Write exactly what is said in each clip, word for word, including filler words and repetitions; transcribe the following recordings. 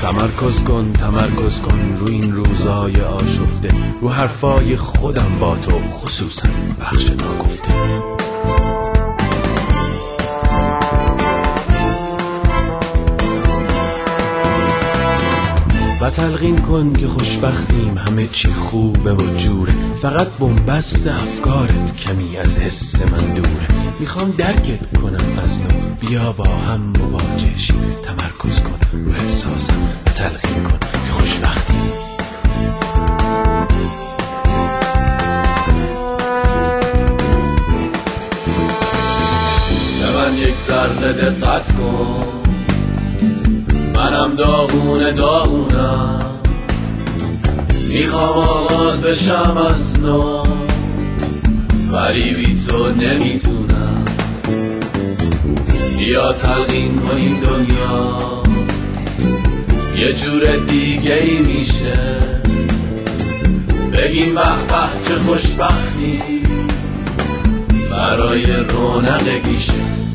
تمرکز کن تمرکز کن رو این روزای آشفته، رو حرفای خودم با تو، خصوصا بخش ناگفته. و تلقین کن که خوشبختیم، همه چی خوبه و جوره، فقط بنبست افکارت کمی از حس من دوره. میخوام درکت کنم از نو، بیا با هم مواجه شیم. تمرکز کن رو احساسم و تلقین کن که خوشبختیم. به من یک ذره دقت کن، منم داغونه داغونم، میخوام آغاز بشم از نو، ولی بی تو نمیتونم. بیا تلقین کنیم دنیا یه جور دیگه ای میشه، بگیم به به چه خوشبختی برای رونق گیشه.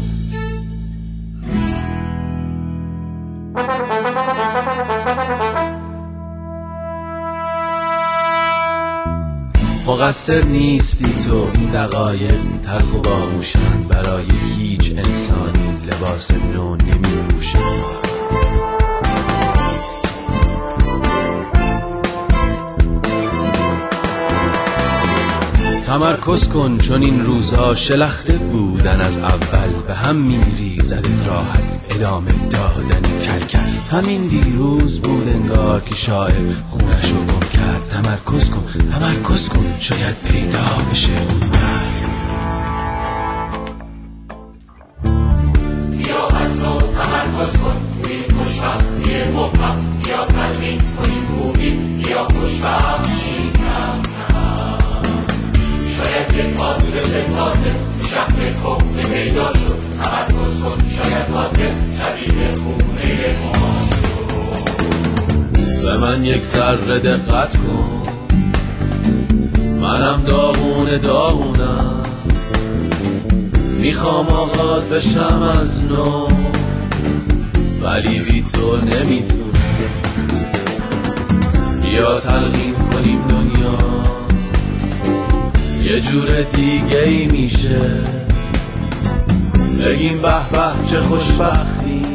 مقصر نیستی تو، این دقایق تلخ و باهوشند، برای هیچ انسانی لباس نو نمی‌پوشند. تمرکز کن چون این روزا شلخته بودن از اول، به هم میریزد راحت ادامه دادن کلکل. همین دیروز بود انگار که شاعر خونشو گم کرد. تمرکز کن تمرکز کن شاید پیدا بشه اون مرگ. بیا از نو تمرکز کن توی این خوشبختی مبهم، بیا تلقین کنیم خوبی، بیا خوشبخت شیم کم کم. شاید یک آدرس تازه تو شهر کهنه پیدا شد. تمرکز کن شاید آدرس شبیه خونه ما شد. به من یک ذره دقت کن، منم داغونه داغونم، میخوام آغاز بشم از نو، ولی بی تو نمیتونم. بیا تلقین کنیم دنیا یه جور دیگه ای میشه، بگیم به به چه خوشبختی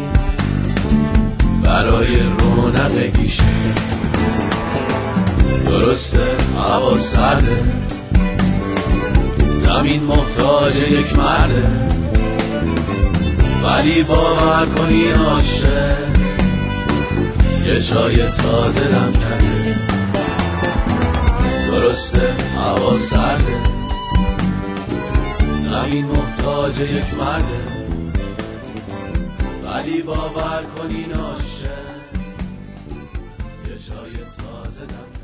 برای رونق گیشه. درسته هوا سرده، زمین محتاج یک مرده، ولی باور کن این عاشق یه چای تازه دم کرده. درسته هوا سرده، زمین محتاج یک مرده، ولی باور کن این عاشق یه چای تازه دم کرده.